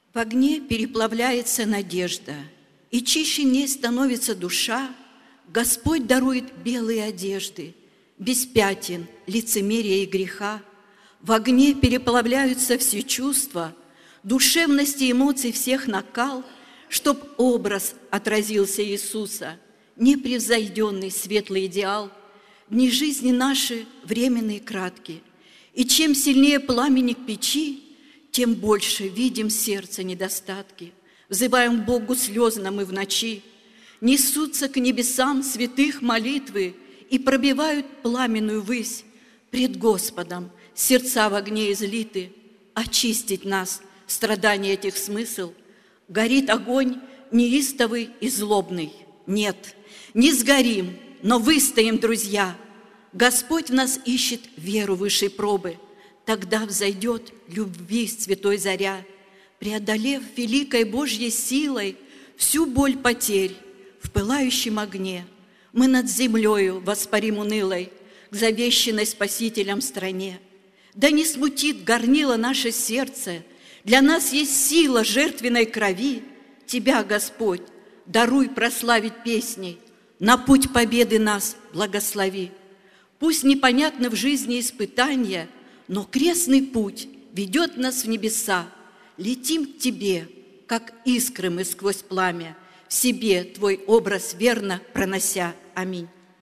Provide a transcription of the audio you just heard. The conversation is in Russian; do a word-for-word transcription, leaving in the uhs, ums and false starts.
В огне переплавляется надежда, и чище в ней становится душа. Господь дарует белые одежды, без пятен, лицемерия и греха. В огне переплавляются все чувства, душевности и эмоций всех накал, чтоб образ отразился Иисуса, непревзойденный светлый идеал. Дни жизни наши временные и краткие, и чем сильнее пламенник печи, тем больше видим сердце недостатки. Взываем к Богу слезно мы в ночи. Несутся к небесам святых молитвы и пробивают пламенную высь. Пред Господом сердца в огне излиты. Очистить нас, страдания этих смысл. Горит огонь неистовый и злобный. Нет, не сгорим, но выстоим, друзья. Господь в нас ищет веру высшей пробы. Тогда взойдет любви святой заря, преодолев великой Божьей силой всю боль потерь в пылающем огне. Мы над землею воспарим унылой к завещанной Спасителем стране. Да не смутит горнило наше сердце, для нас есть сила жертвенной крови. Тебя, Господь, даруй прославить песней, на путь победы нас благослови. Пусть непонятны в жизни испытания, но крестный путь ведет нас в небеса. Летим к Тебе, как искры мы сквозь пламя, в себе Твой образ верно пронося. Аминь.